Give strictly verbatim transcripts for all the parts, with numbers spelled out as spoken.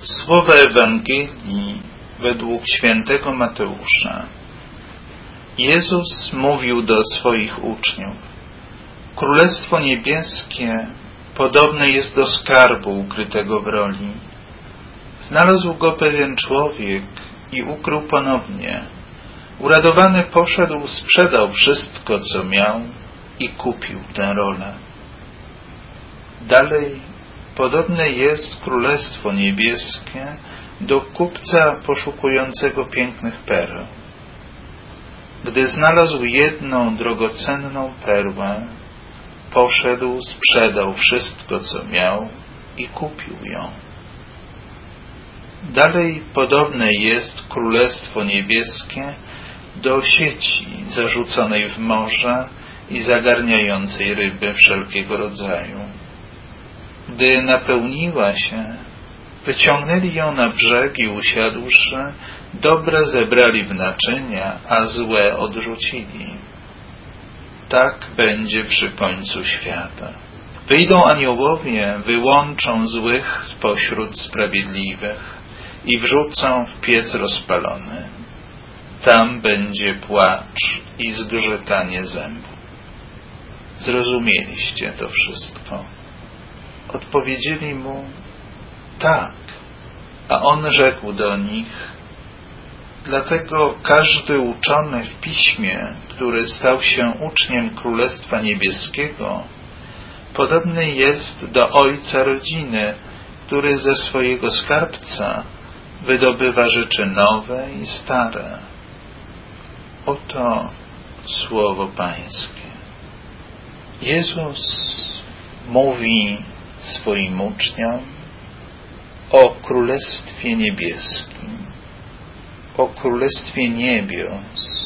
Słowa Ewangelii według świętego Mateusza. Jezus mówił do swoich uczniów: Królestwo niebieskie podobne jest do skarbu ukrytego w roli. Znalazł go pewien człowiek i ukrył ponownie. Uradowany poszedł, sprzedał wszystko, co miał i kupił tę rolę. Dalej, podobne jest Królestwo niebieskie do kupca poszukującego pięknych pereł. Gdy znalazł jedną drogocenną perłę, poszedł, sprzedał wszystko, co miał i kupił ją. Dalej, podobne jest Królestwo niebieskie do sieci zarzuconej w morze i zagarniającej ryby wszelkiego rodzaju. Gdy napełniła się, wyciągnęli ją na brzeg i usiadłszy, dobre zebrali w naczynia, a złe odrzucili. Tak będzie przy końcu świata. Wyjdą aniołowie, wyłączą złych spośród sprawiedliwych i wrzucą w piec rozpalony. Tam będzie płacz i zgrzytanie zębów. Zrozumieliście to wszystko? Odpowiedzieli mu: tak. A on rzekł do nich: dlatego każdy uczony w Piśmie, który stał się uczniem Królestwa Niebieskiego, podobny jest do ojca rodziny, który ze swojego skarbca wydobywa rzeczy nowe i stare. Oto słowo Pańskie. Jezus mówi swoim uczniom o Królestwie Niebieskim, o Królestwie Niebios,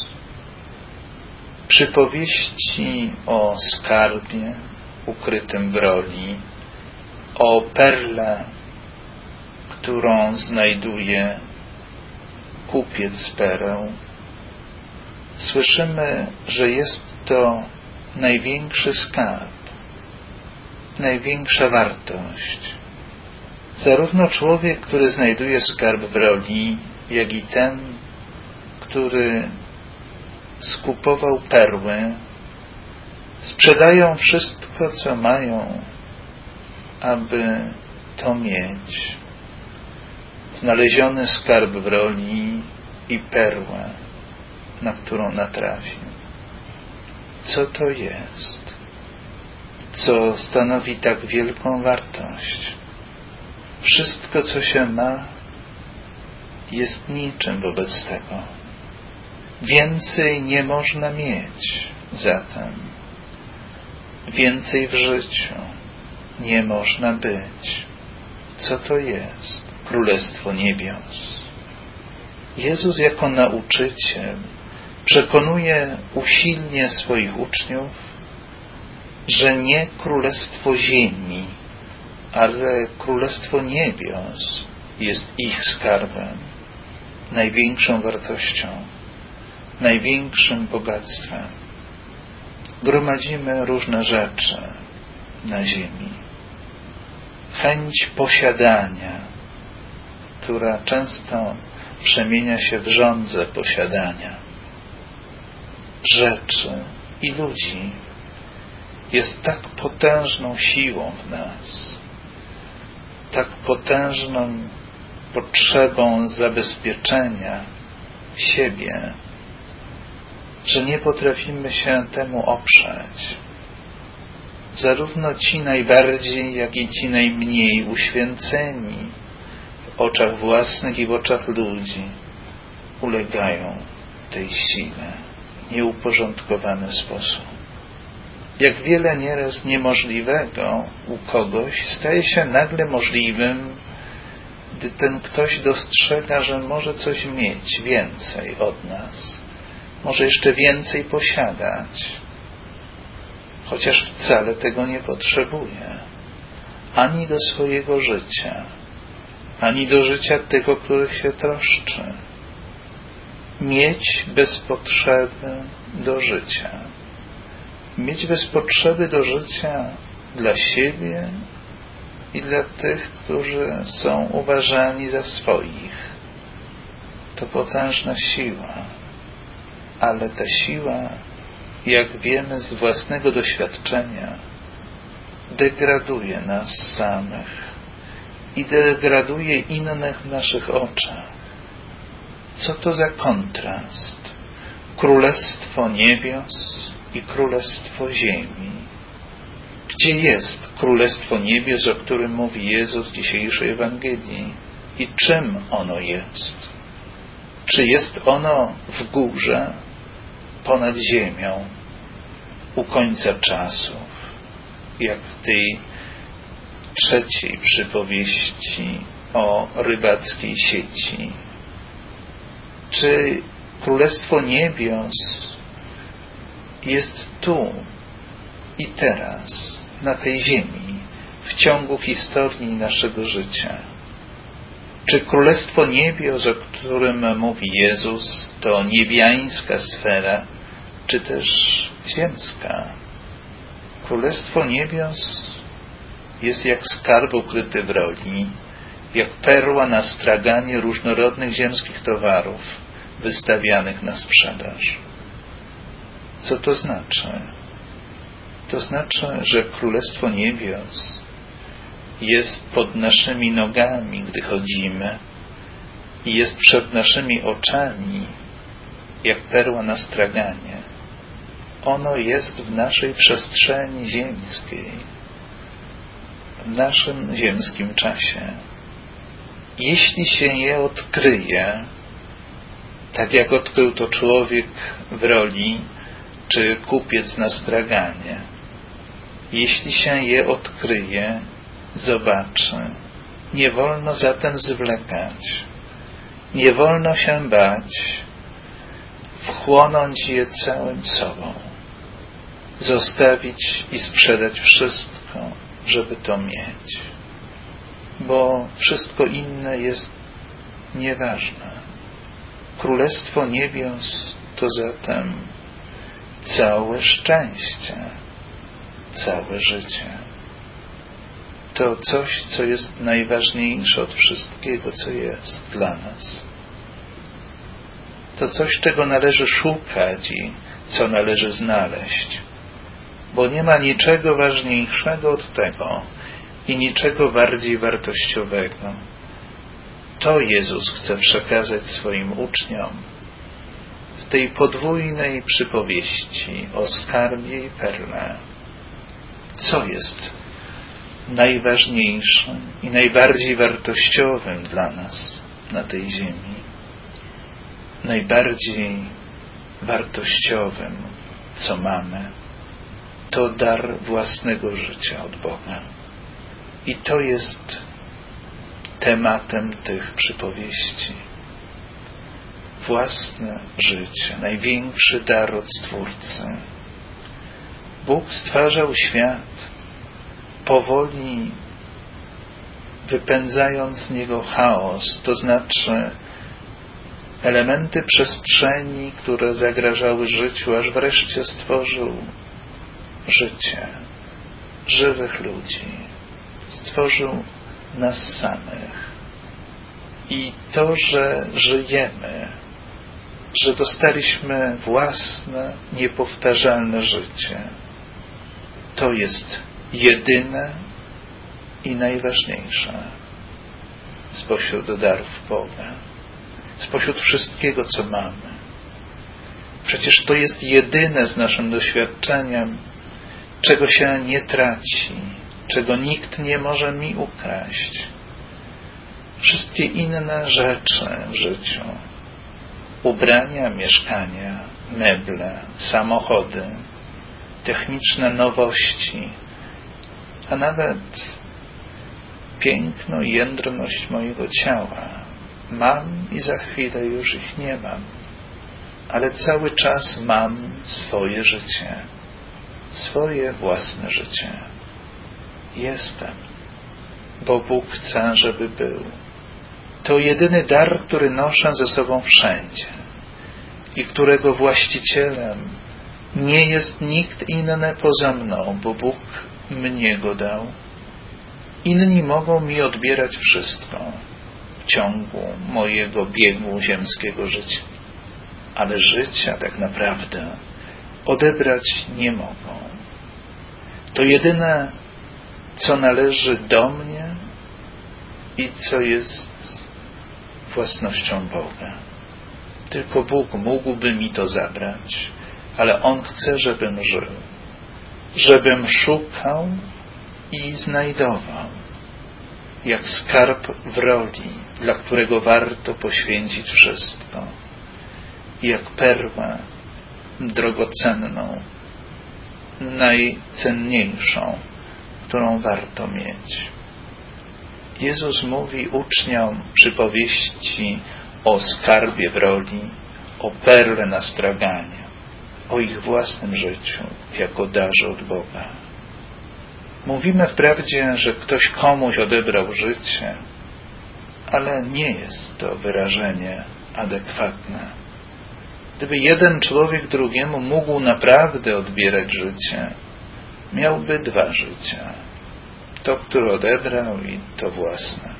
przypowieści o skarbie ukrytym w roli, o perle, którą znajduje kupiec pereł. Słyszymy, że jest to największy skarb, największa wartość. Zarówno człowiek, który znajduje skarb w roli, jak i ten, który skupował perły, sprzedają wszystko, co mają, aby to mieć. Znaleziony skarb w roli i perłę, na którą natrafił. Co to jest? Co stanowi tak wielką wartość? Wszystko, co się ma, jest niczym wobec tego. Więcej nie można mieć zatem. Więcej w życiu nie można być. Co to jest Królestwo Niebios? Jezus jako nauczyciel przekonuje usilnie swoich uczniów, że nie Królestwo Ziemi, ale Królestwo Niebios jest ich skarbem, największą wartością, największym bogactwem. Gromadzimy różne rzeczy na ziemi. Chęć posiadania, która często przemienia się w żądzę posiadania rzeczy i ludzi, jest tak potężną siłą w nas, tak potężną potrzebą zabezpieczenia siebie, że nie potrafimy się temu oprzeć. Zarówno ci najbardziej, jak i ci najmniej uświęceni w oczach własnych i w oczach ludzi ulegają tej sile w nieuporządkowany sposób. Jak wiele nieraz niemożliwego u kogoś staje się nagle możliwym, gdy ten ktoś dostrzega, że może coś mieć więcej od nas, może jeszcze więcej posiadać, chociaż wcale tego nie potrzebuje, ani do swojego życia, ani do życia tego, który się troszczy. Mieć bez potrzeby do życia. Mieć bez potrzeby do życia dla siebie i dla tych, którzy są uważani za swoich. To potężna siła, ale ta siła, jak wiemy z własnego doświadczenia, degraduje nas samych i degraduje innych w naszych oczach. Co to za kontrast? Królestwo niebios i królestwo ziemi. Gdzie jest królestwo niebios, o którym mówi Jezus w dzisiejszej Ewangelii? I czym ono jest? Czy jest ono w górze, ponad ziemią, u końca czasów, jak w tej trzeciej przypowieści o rybackiej sieci? Czy królestwo niebios jest tu i teraz, na tej ziemi, w ciągu historii naszego życia? Czy królestwo niebios, o którym mówi Jezus, to niebiańska sfera, czy też ziemska? Królestwo niebios jest jak skarb ukryty w roli, jak perła na straganie różnorodnych ziemskich towarów wystawianych na sprzedaż. Co to znaczy? To znaczy, że Królestwo Niebios jest pod naszymi nogami, gdy chodzimy, i jest przed naszymi oczami, jak perła na straganie. Ono jest w naszej przestrzeni ziemskiej, w naszym ziemskim czasie. Jeśli się je odkryje, tak jak odkrył to człowiek w roli, czy kupiec na straganie, jeśli się je odkryje, zobaczy, nie wolno zatem zwlekać, nie wolno się bać, wchłonąć je całym sobą, zostawić i sprzedać wszystko, żeby to mieć, bo wszystko inne jest nieważne. Królestwo Niebios to zatem całe szczęście, całe życie. To coś, co jest najważniejsze od wszystkiego, co jest dla nas. To coś, czego należy szukać i co należy znaleźć, bo nie ma niczego ważniejszego od tego i niczego bardziej wartościowego. To Jezus chce przekazać swoim uczniom w tej podwójnej przypowieści o skarbie i perle. Co jest najważniejszym i najbardziej wartościowym dla nas na tej ziemi? Najbardziej wartościowym, co mamy, to dar własnego życia od Boga. I to jest tematem tych przypowieści. Własne życie, największy dar od Stwórcy. Bóg stwarzał świat, powoli wypędzając z niego chaos, to znaczy elementy przestrzeni, które zagrażały życiu, aż wreszcie stworzył życie, żywych ludzi. Stworzył nas samych. I to, że żyjemy, że dostaliśmy własne, niepowtarzalne życie, to jest jedyne i najważniejsze spośród darów Boga, spośród wszystkiego, co mamy. Przecież to jest jedyne z naszym doświadczeniem, czego się nie traci, czego nikt nie może mi ukraść. Wszystkie inne rzeczy w życiu, ubrania, mieszkania, meble, samochody, techniczne nowości, a nawet piękno i jędrność mojego ciała mam i za chwilę już ich nie mam, ale cały czas mam swoje życie, swoje własne życie. Jestem, bo Bóg chce, żeby był. To jedyny dar, który noszę ze sobą wszędzie i którego właścicielem nie jest nikt inny poza mną, bo Bóg mnie go dał. Inni mogą mi odbierać wszystko w ciągu mojego biegu ziemskiego życia, ale życia tak naprawdę odebrać nie mogą. To jedyne, co należy do mnie i co jest własnością Boga. Tylko Bóg mógłby mi to zabrać, ale On chce, żebym żył, żebym szukał i znajdował, jak skarb w roli, dla którego warto poświęcić wszystko, jak perłę drogocenną, najcenniejszą, którą warto mieć. Jezus mówi uczniom przypowieści o skarbie w roli, o perle na straganie, o ich własnym życiu jako darze od Boga. Mówimy wprawdzie, że ktoś komuś odebrał życie, ale nie jest to wyrażenie adekwatne. Gdyby jeden człowiek drugiemu mógł naprawdę odbierać życie, miałby dwa życia. To, które odebrał, i to własne.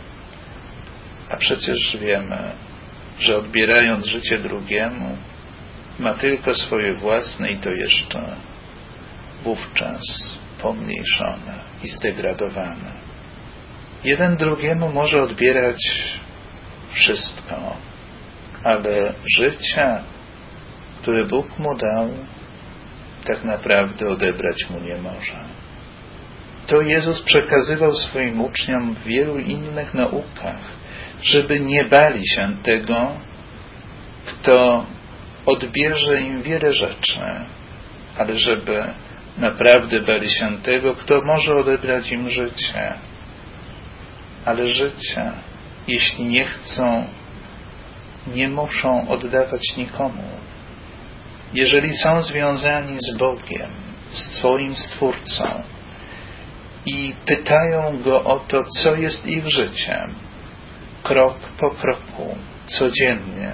A przecież wiemy, że odbierając życie drugiemu, ma tylko swoje własne i to jeszcze wówczas pomniejszone i zdegradowane. Jeden drugiemu może odbierać wszystko, ale życia, które Bóg mu dał, tak naprawdę odebrać mu nie może. To Jezus przekazywał swoim uczniom w wielu innych naukach, żeby nie bali się tego, kto odbierze im wiele rzeczy, ale żeby naprawdę bali się tego, kto może odebrać im życie. Ale życia, jeśli nie chcą, nie muszą oddawać nikomu. Jeżeli są związani z Bogiem, z swoim Stwórcą i pytają Go o to, co jest ich życiem, krok po kroku, codziennie,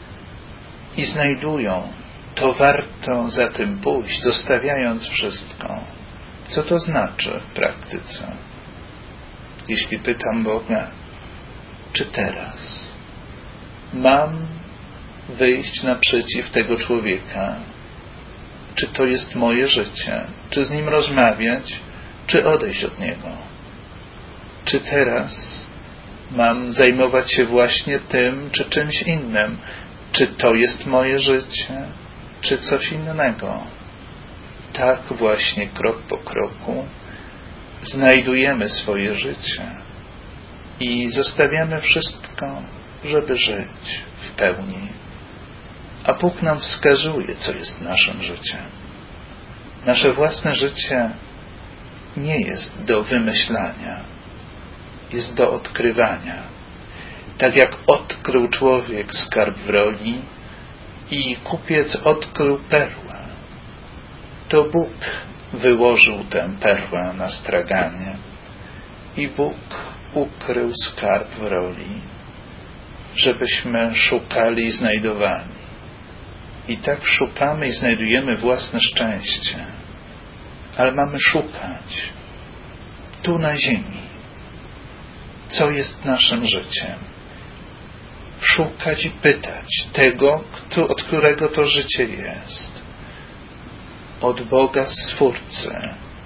i znajdują, to warto za tym pójść, zostawiając wszystko. Co to znaczy w praktyce? Jeśli pytam Boga, czy teraz mam wyjść naprzeciw tego człowieka, czy to jest moje życie, czy z nim rozmawiać, czy odejść od niego? Czy teraz mam zajmować się właśnie tym, czy czymś innym? Czy to jest moje życie, czy coś innego? Tak właśnie krok po kroku znajdujemy swoje życie i zostawiamy wszystko, żeby żyć w pełni. A Bóg nam wskazuje, co jest naszym życiem. Nasze własne życie nie jest do wymyślania, jest do odkrywania. Tak jak odkrył człowiek skarb w roli i kupiec odkrył perłę, to Bóg wyłożył tę perłę na straganie i Bóg ukrył skarb w roli, żebyśmy szukali i znajdowali. I tak szukamy i znajdujemy własne szczęście, ale mamy szukać tu na ziemi, co jest naszym życiem. Szukać i pytać tego, kto, od którego to życie jest. Od Boga Stwórcy.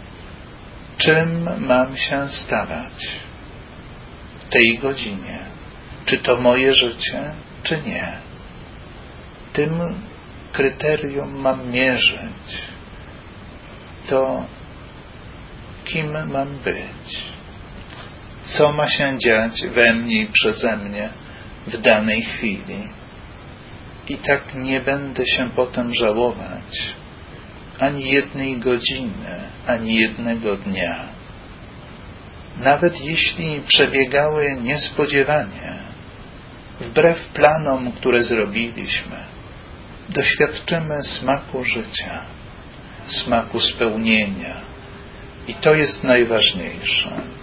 Czym mam się stawać w tej godzinie? Czy to moje życie, czy nie? Tym kryterium mam mierzyć to, kim mam być. Co ma się dziać we mnie i przeze mnie w danej chwili. I tak nie będę się potem żałować ani jednej godziny, ani jednego dnia. Nawet jeśli przebiegały niespodziewanie, wbrew planom, które zrobiliśmy, doświadczymy smaku życia, smaku spełnienia. I to jest najważniejsze.